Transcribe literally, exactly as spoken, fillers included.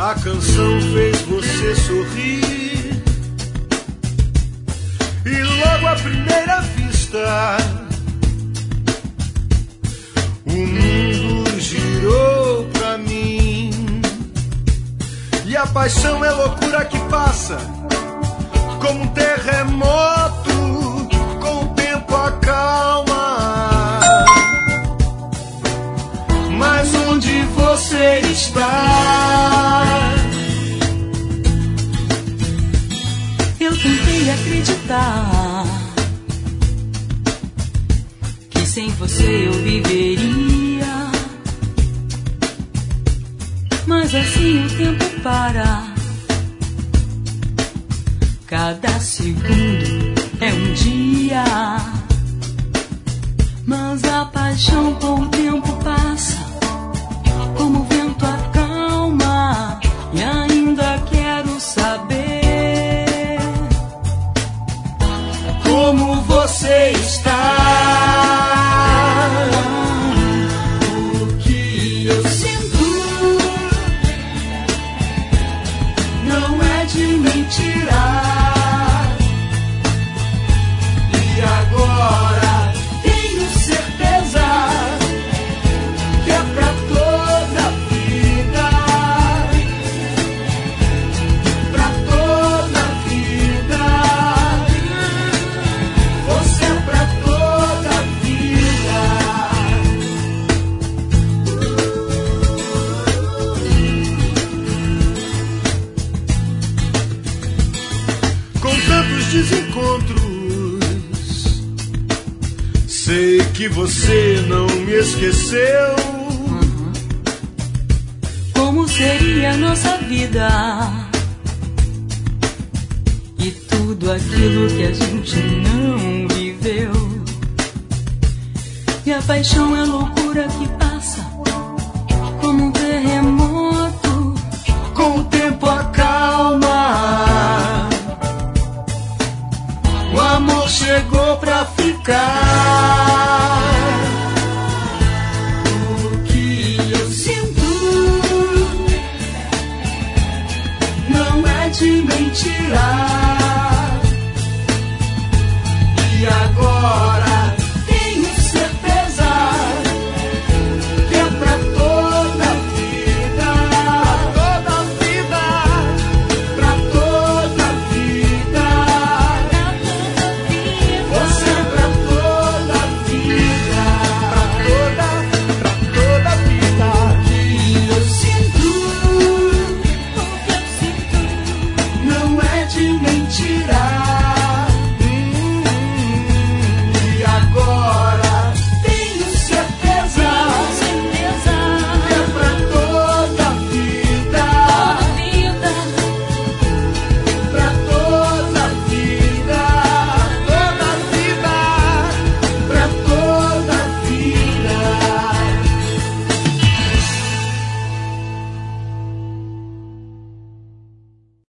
A canção fez você sorrir e logo à primeira vista o mundo girou pra mim. E a paixão é loucura que passa como um terremoto, com o tempo acalma. Mas onde você está? Eu tentei acreditar que sem você eu viveria, mas assim o tempo para. Cada segundo é um dia, mas a paixão com o tempo passa, como o vento acalma. E ainda quero saber como você está. O que eu sinto não é de mentira. E agora Tenho certeza que é pra toda a vida, pra toda a vida. Você é pra toda a vida. Com tantos desencontros, sei que você não me esqueceu. como seria nossa vida e tudo aquilo que a gente não viveu. E a paixão é loucura que passa como um terremoto, Com o tempo acalma. O amor chegou pra ficar. o que eu sinto não é de mentira.